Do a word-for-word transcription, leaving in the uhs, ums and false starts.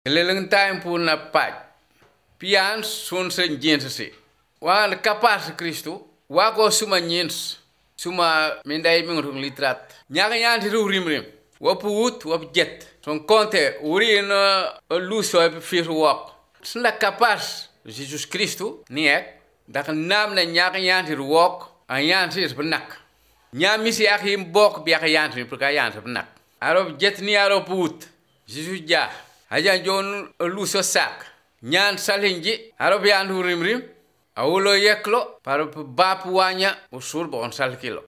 Leleng time pu na paj. Pian sun sen jens se. Wa kapas Kristo. Wa ko suma nyens. Suma mindai mingung litrat. Nyaga yan ti rim rim. Wa puut wa jet. Son konte uri na luso e fir wak. Sna kapas Jesus Kristo ni ek. Dak nam na nyaga yan ti wak. An yan ti benak. Nya misi ak him bok bi ak yan ti per ka yan ti benak. Arop jet ni arop puut. Jesus ja. Aja jon luso sak. Nyan salinji. Arop yan rim rim. Aulo yeklo. Para bapu wanya. Usul bon sal kilo.